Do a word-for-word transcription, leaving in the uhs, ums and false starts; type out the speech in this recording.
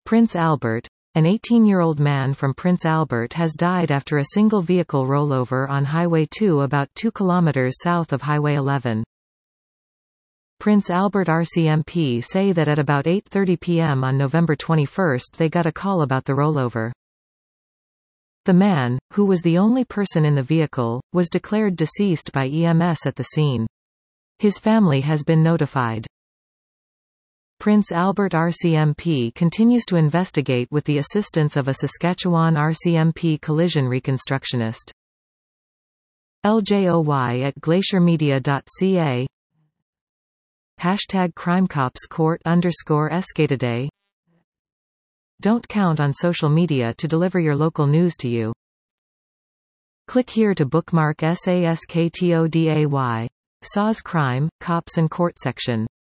Prince Albert. An eighteen-year-old man from Prince Albert has died after a single vehicle rollover on Highway two about two kilometers south of Highway eleven. Prince Albert R C M P say that at about eight thirty p m on November twenty-first they got a call about the rollover. The man, who was the only person in the vehicle, was declared deceased by E M S at the scene. His family has been notified. Prince Albert R C M P continues to investigate with the assistance of a Saskatchewan R C M P collision reconstructionist. L J O Y at glacier media dot c a. Hashtag CrimeCops Court underscore Escatoday. Don't count on social media to deliver your local news to you. Click here to bookmark SASKTODAY. S A S Crime, Cops and Court section.